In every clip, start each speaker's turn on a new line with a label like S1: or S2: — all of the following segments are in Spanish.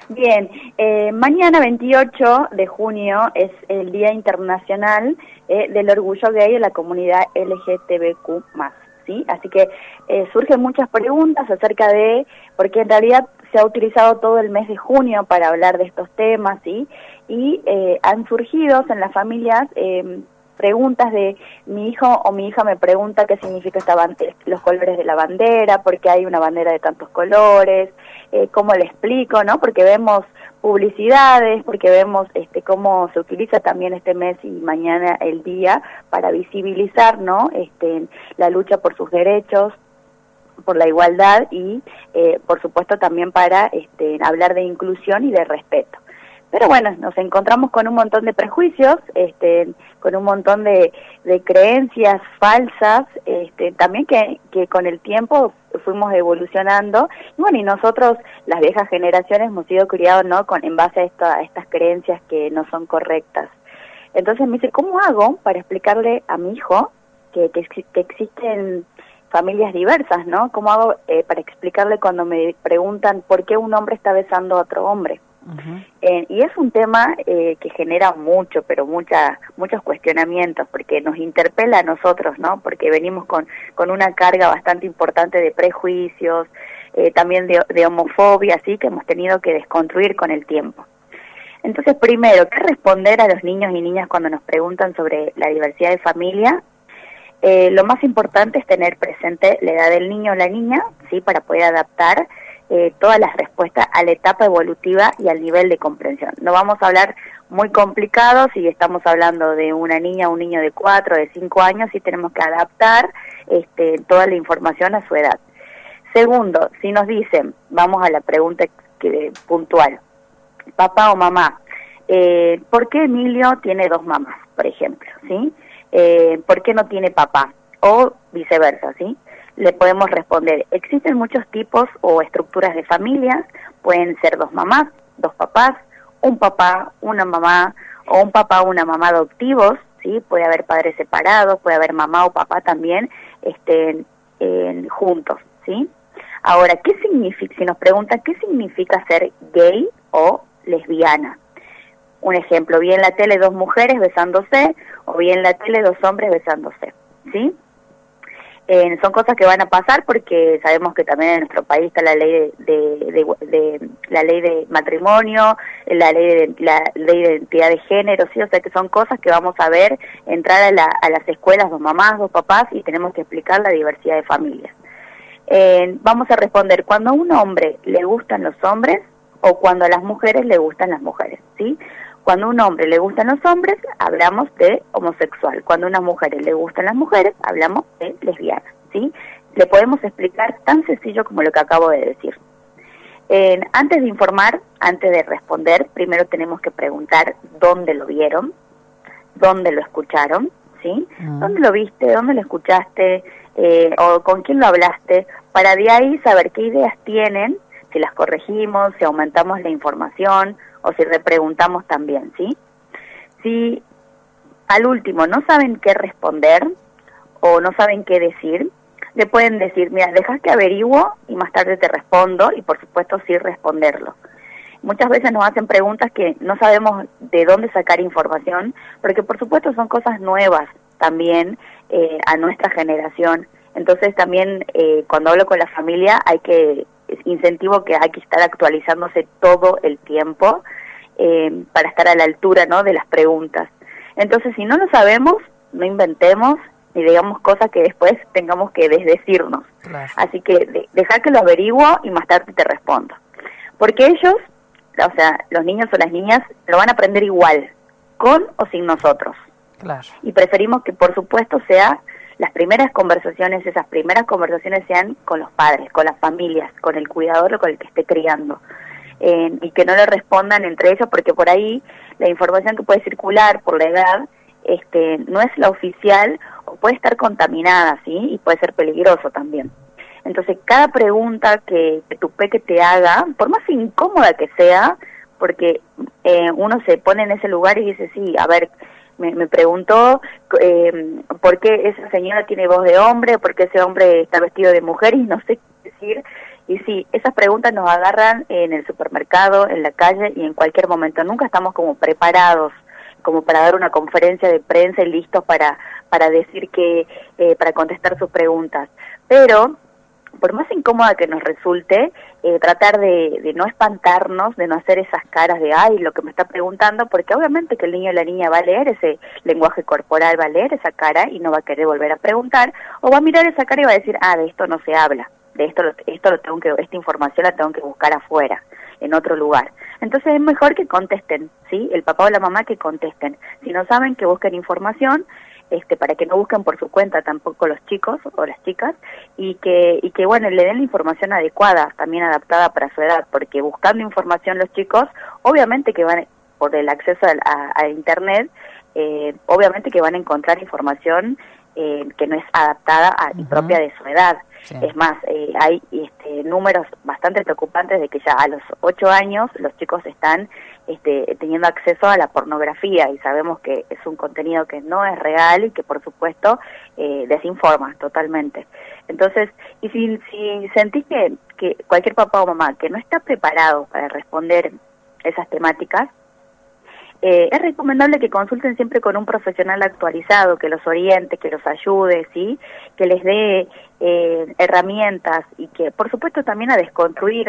S1: Bien, mañana 28 de junio es el Día Internacional del Orgullo Gay de la comunidad LGTBQ+, ¿sí? Así que surgen muchas preguntas acerca de, porque en realidad se ha utilizado todo el mes de junio para hablar de estos temas, ¿sí? Y han surgido en las familias preguntas de mi hijo o mi hija me pregunta qué significa los colores de la bandera, por qué hay una bandera de tantos colores, cómo le explico, ¿no? Porque vemos publicidades, porque vemos cómo se utiliza también este mes y mañana el día para visibilizar, ¿no? La lucha por sus derechos, por la igualdad y por supuesto también para hablar de inclusión y de respeto. Pero bueno, nos encontramos con un montón de prejuicios, con un montón de creencias falsas, también que con el tiempo fuimos evolucionando. Y bueno, y nosotros, las viejas generaciones, hemos sido criados, ¿no?, en base a estas creencias que no son correctas. Entonces me dice, ¿cómo hago para explicarle a mi hijo que existen familias diversas, ¿no? ¿Cómo hago para explicarle cuando me preguntan por qué un hombre está besando a otro hombre? Y es un tema que genera pero muchos cuestionamientos, porque nos interpela a nosotros, ¿no? Porque venimos con una carga bastante importante de prejuicios, también de homofobia, así que hemos tenido que desconstruir con el tiempo. Entonces, primero, ¿qué responder a los niños y niñas cuando nos preguntan sobre la diversidad de familia? Lo más importante es tener presente la edad del niño o la niña, ¿sí?, para poder adaptar todas las respuestas a la etapa evolutiva y al nivel de comprensión. No vamos a hablar muy complicados si estamos hablando de una niña o un niño de 4, de 5 años, y tenemos que adaptar toda la información a su edad. Segundo, si nos dicen, vamos a la pregunta puntual, papá o mamá, ¿por qué Emilio tiene 2 mamás, por ejemplo? ¿Sí? ¿Por qué no tiene papá? O viceversa, ¿sí? Le podemos responder, existen muchos tipos o estructuras de familias, pueden ser 2 mamás, 2 papás, un papá, una mamá, o un papá o una mamá adoptivos, ¿sí? Puede haber padres separados, puede haber mamá o papá también juntos, ¿sí? Ahora, ¿qué significa? Si nos preguntan, ¿qué significa ser gay o lesbiana? Un ejemplo, vi en la tele 2 mujeres besándose, o vi en la tele 2 hombres besándose, ¿sí? Son cosas que van a pasar porque sabemos que también en nuestro país está la ley la ley de matrimonio, la ley de identidad de género, sí, o sea que son cosas que vamos a ver entrar a las escuelas, 2 mamás, 2 papás, y tenemos que explicar la diversidad de familias. Vamos a responder, cuando a un hombre le gustan los hombres o cuando a las mujeres le gustan las mujeres, ¿sí? Cuando a un hombre le gustan los hombres, hablamos de homosexual. Cuando a unas mujeres le gustan las mujeres, hablamos de lesbiana, ¿sí? Le podemos explicar tan sencillo como lo que acabo de decir. Antes de informar, antes de responder, primero tenemos que preguntar dónde lo vieron, dónde lo escucharon, ¿sí? ¿Dónde lo viste? ¿Dónde lo escuchaste? ¿O con quién lo hablaste? Para de ahí saber qué ideas tienen, si las corregimos, si aumentamos la información, o si repreguntamos también, ¿sí? Si al último no saben qué responder o no saben qué decir, le pueden decir, mira, dejas que averiguo y más tarde te respondo, y por supuesto sí responderlo. Muchas veces nos hacen preguntas que no sabemos de dónde sacar información, porque por supuesto son cosas nuevas también a nuestra generación. Entonces también cuando hablo con la familia incentivo que hay que estar actualizándose todo el tiempo para estar a la altura, ¿no?, de las preguntas. Entonces, si no lo sabemos, no inventemos ni digamos cosas que después tengamos que desdecirnos. Claro. Así que dejar que lo averiguo y más tarde te respondo. Porque ellos, o sea, los niños o las niñas, lo van a aprender igual, con o sin nosotros. Claro. Y preferimos que, por supuesto, esas primeras conversaciones sean con los padres, con las familias, con el cuidador o con el que esté criando. Y que no le respondan entre ellos, porque por ahí la información que puede circular por la edad no es la oficial o puede estar contaminada, ¿sí? Y puede ser peligroso también. Entonces, cada pregunta que tu peque te haga, por más incómoda que sea, porque uno se pone en ese lugar y dice, sí, a ver, me preguntó por qué esa señora tiene voz de hombre, por qué ese hombre está vestido de mujer, y no sé qué decir, Y sí, esas preguntas nos agarran en el supermercado, en la calle y en cualquier momento. Nunca estamos como preparados como para dar una conferencia de prensa y listos para decir que, para contestar sus preguntas. Pero, por más incómoda que nos resulte, tratar de no espantarnos, de no hacer esas caras de, ay, lo que me está preguntando, porque obviamente que el niño o la niña va a leer ese lenguaje corporal, va a leer esa cara y no va a querer volver a preguntar, o va a mirar esa cara y va a decir, de esto no se habla, de esto lo tengo que, esta información la tengo que buscar afuera, en otro lugar. Entonces es mejor que contesten, ¿sí? El papá o la mamá que contesten. Si no saben, que busquen información, para que no busquen por su cuenta tampoco los chicos o las chicas, y que bueno, le den la información adecuada, también adaptada para su edad, porque buscando información los chicos, obviamente que van, por el acceso a internet, obviamente que van a encontrar información que no es adaptada y propia de su edad. Sí. Es más, hay números bastante preocupantes de que ya a los 8 años los chicos están teniendo acceso a la pornografía, y sabemos que es un contenido que no es real y que por supuesto desinforma totalmente. Entonces, y si sentís que cualquier papá o mamá que no está preparado para responder esas temáticas, es recomendable que consulten siempre con un profesional actualizado, que los oriente, que los ayude, ¿sí? Que les dé herramientas, y que por supuesto también a desconstruir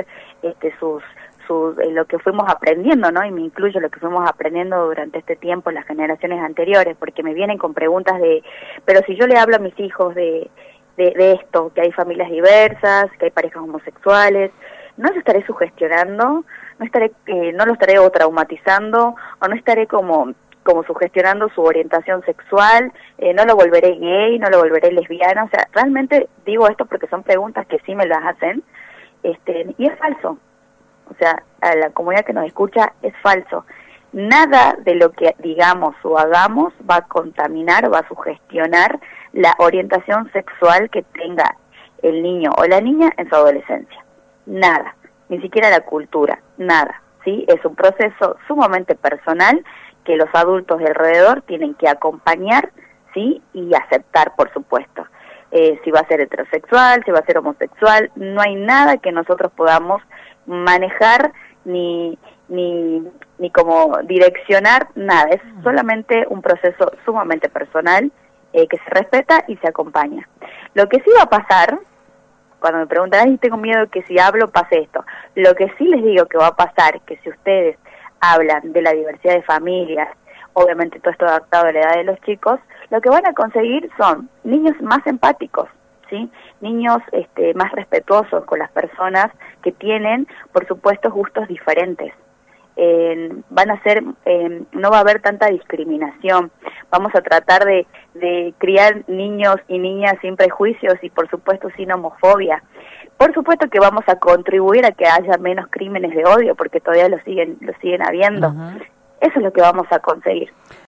S1: lo que fuimos aprendiendo, ¿no? Y me incluyo lo que fuimos aprendiendo durante este tiempo en las generaciones anteriores, porque me vienen con preguntas pero si yo le hablo a mis hijos de esto, que hay familias diversas, que hay parejas homosexuales, no los estaré sugestionando, no lo estaré o traumatizando, o no estaré como sugestionando su orientación sexual, no lo volveré gay, no lo volveré lesbiana. O sea, realmente digo esto porque son preguntas que sí me las hacen, y es falso. O sea, a la comunidad que nos escucha, es falso. Nada de lo que digamos o hagamos va a contaminar o va a sugestionar la orientación sexual que tenga el niño o la niña en su adolescencia. Nada, ni siquiera la cultura, nada, ¿sí? Es un proceso sumamente personal que los adultos de alrededor tienen que acompañar, ¿sí? Y aceptar, por supuesto. Si va a ser heterosexual, si va a ser homosexual, no hay nada que nosotros podamos manejar ni como direccionar, nada. Es solamente un proceso sumamente personal que se respeta y se acompaña. Lo que sí va a pasar, cuando me preguntan, ay, tengo miedo que si hablo pase esto, lo que sí les digo que va a pasar, que si ustedes hablan de la diversidad de familias, obviamente todo esto adaptado a la edad de los chicos, lo que van a conseguir son niños más empáticos, ¿sí? Niños más respetuosos con las personas que tienen, por supuesto, gustos diferentes. Van a ser, no va a haber tanta discriminación. Vamos a tratar de criar niños y niñas sin prejuicios y por supuesto sin homofobia. Por supuesto que vamos a contribuir a que haya menos crímenes de odio, porque todavía lo siguen habiendo. Eso es lo que vamos a conseguir.